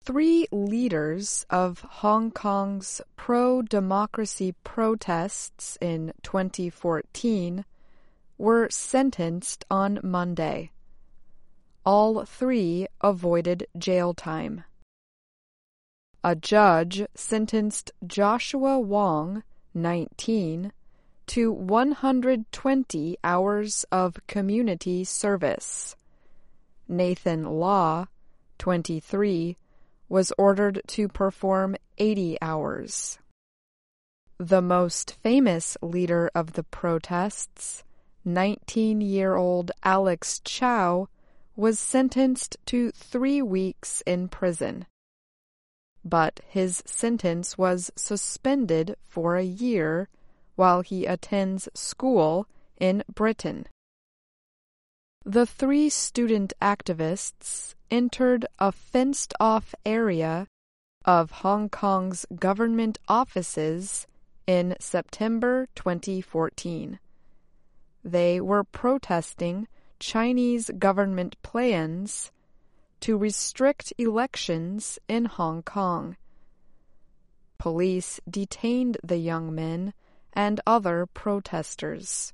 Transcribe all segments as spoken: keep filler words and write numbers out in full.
Three leaders of Hong Kong's pro-democracy protests in twenty fourteen were sentenced on Monday. All three avoided jail time. A judge sentenced Joshua Wong, nineteen, to one hundred twenty hours of community service. Nathan Law, twenty-three, was ordered to perform eighty hours. The most famous leader of the protests, nineteen-year-old Alex Chow, was sentenced to three weeks in prison. But his sentence was suspended for a year while he attends school in Britain. The three student activists entered a fenced-off area of Hong Kong's government offices in September twenty fourteen. They were protesting Chinese government plans to restrict elections in Hong Kong. Police detained the young men and other protesters.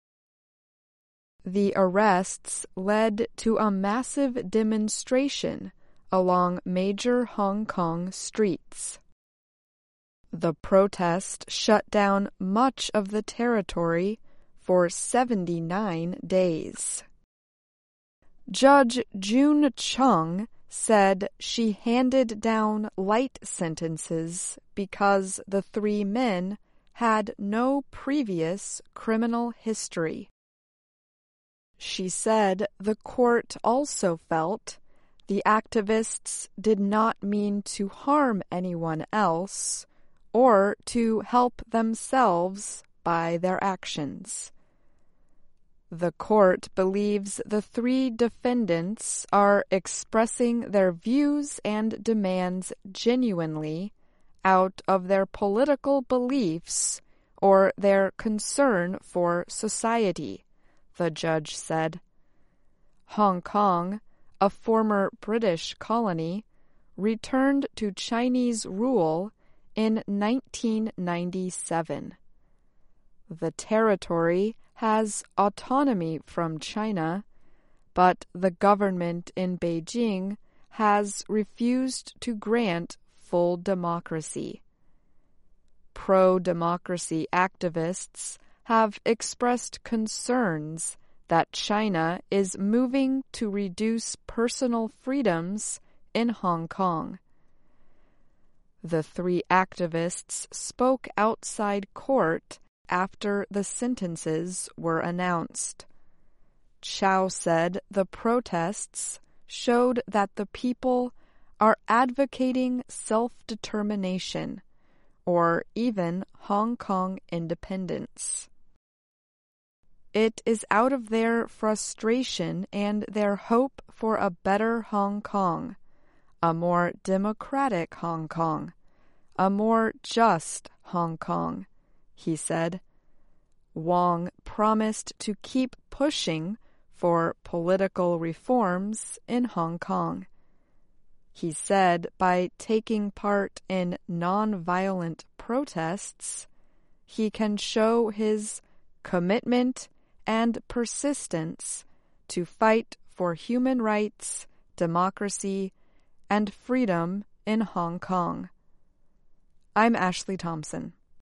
The arrests led to a massive demonstration along major Hong Kong streets. The protest shut down much of the territory for seventy-nine days. Judge June Chung said she handed down light sentences because the three men had no previous criminal history. She said the court also felt the activists did not mean to harm anyone else or to help themselves by their actions. The court believes the three defendants are expressing their views and demands genuinely out of their political beliefs or their concern for society, the judge said. Hong Kong, a former British colony, returned to Chinese rule in nineteen ninety-seven. The territory has autonomy from China, but the government in Beijing has refused to grant full democracy. Pro-democracy activists have expressed concerns that China is moving to reduce personal freedoms in Hong Kong. The three activists spoke outside court after the sentences were announced. Chow said the protests showed that the people are advocating self-determination or even Hong Kong independence. It is out of their frustration and their hope for a better Hong Kong, a more democratic Hong Kong, a more just Hong Kong, he said. Wong promised to keep pushing for political reforms in Hong Kong. He said by taking part in nonviolent protests, he can show his commitment and persistence to fight for human rights, democracy, and freedom in Hong Kong. I'm Ashley Thompson.